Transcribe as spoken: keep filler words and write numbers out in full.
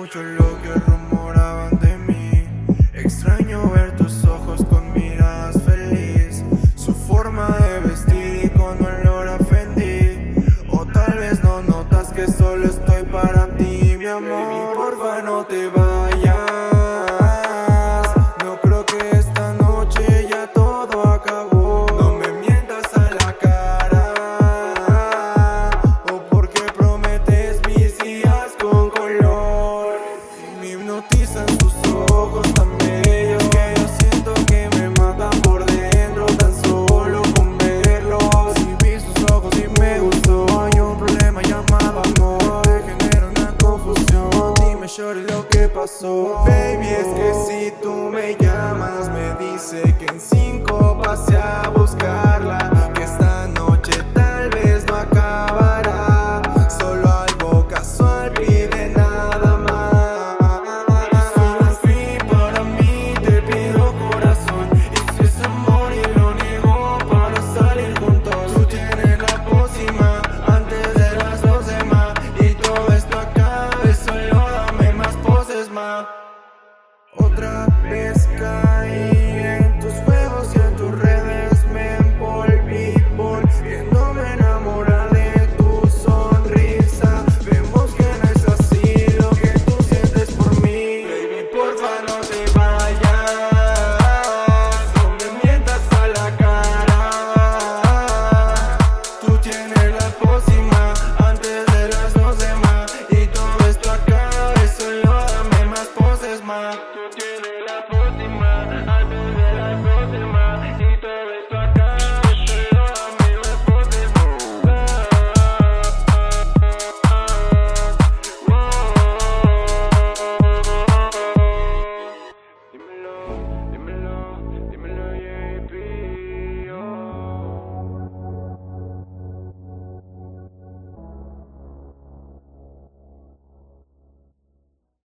mucho lo que rumoraban de mí. Extraño ver tus ojos con miradas feliz, su forma de vestir y con olor a Fendi. O tal vez no notas que solo estoy para ti, mi amor. Baby, porfa no te vayas. No creo que esta noche ya todo acabó. No me mientas a la cara, o porque prometes mis días con color. Me hipnotizan tus ojos tan bellos que yo siento que me matan por dentro tan solo con verlos. Si vi sus ojos y me gustó, hay un problema llamado amor, te genera una confusión. Dime shorty lo que pasó. Baby, es que si tú me llamas me dice que en cinco paseamos.